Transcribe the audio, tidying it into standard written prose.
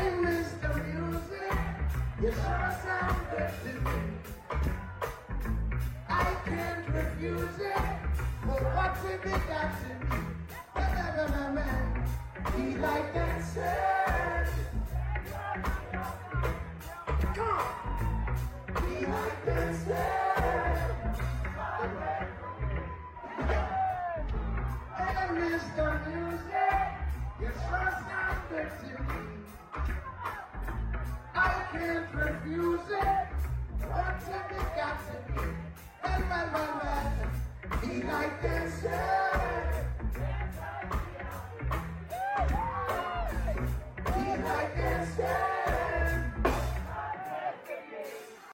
Mr. Music, you sure sound good to me. I can't refuse it, but what's it got to me? He like that said. Come on. He like that said. And Mr. Music, you sure sound good to me. I can't refuse it. What's it got to be? He like that said.